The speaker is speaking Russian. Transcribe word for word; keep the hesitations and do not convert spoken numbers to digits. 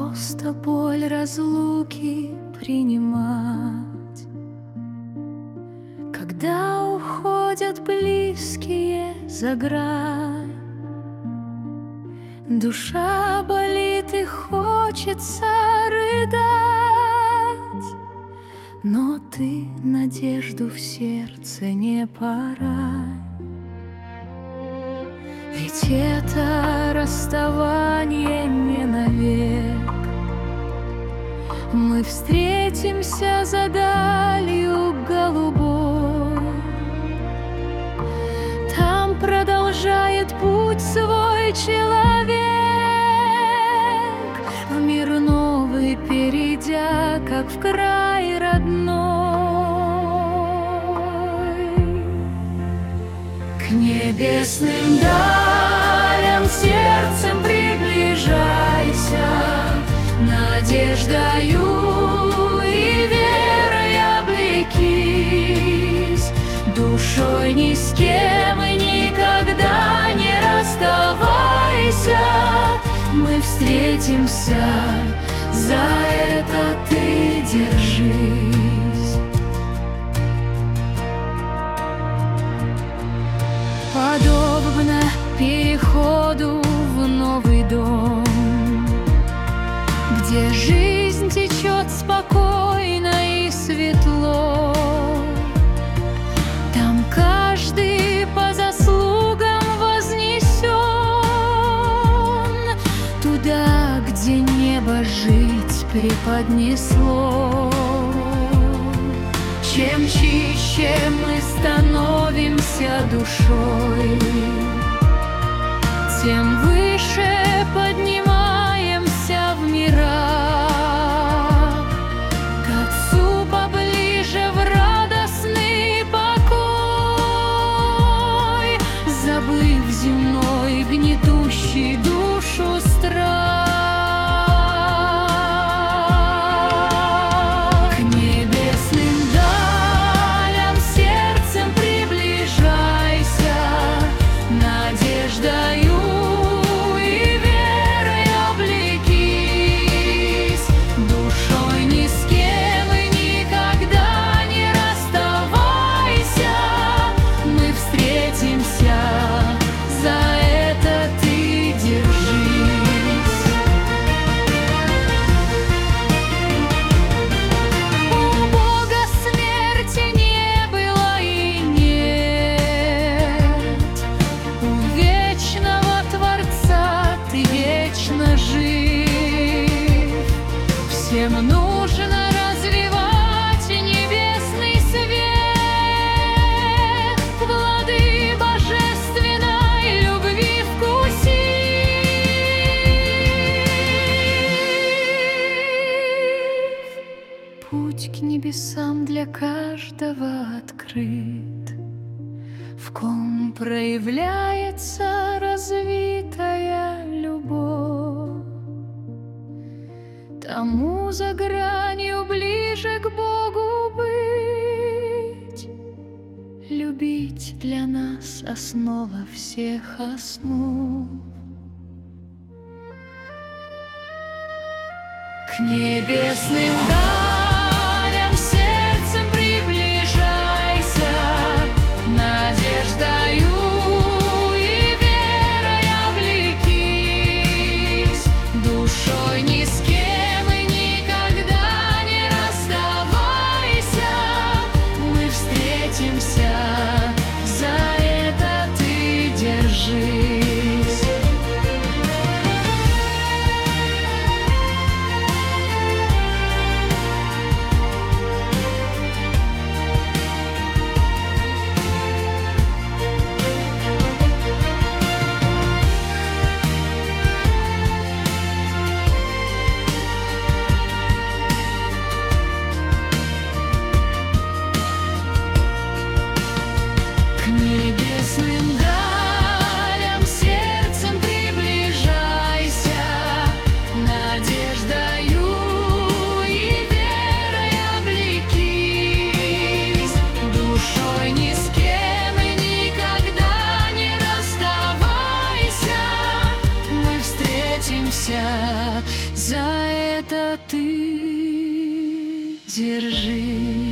Просто боль разлуки принимать, когда уходят близкие за грань. Душа болит и хочется рыдать, но ты надежду в сердце не порай. Ведь это расставание не навек. Мы встретимся за далью голубой. Там продолжает путь свой человек, в мир новый перейдя, как в край родной. К небесным далям сердцем приближайся, надеждою и верой облекись. Душой ни с кем и никогда не расставайся. Мы встретимся, за это ты держись. Подобно переходу в новый дом, где жизнь течет спокойно и светло, там каждый по заслугам вознесен туда, где небо жить преподнесло. Чем чище мы становимся душой, тем выше поднимаемся в мирах, к Отцу поближе в радостный покой, забыв земной гнетущий душу страх. К небесным далям сердцем приближайся, надеждою всем нужно развивать небесный свет, плоды божественной любви вкусив. Путь к небесам для каждого открыт, в ком проявляется развитая любовь. Тому за гранью ближе к Богу быть. Любить для нас основа всех основ. К небесным далям сердцем приближайся, надеждою и верой облекись. Душой ни с кем за это ты держись. К это ты. Держи.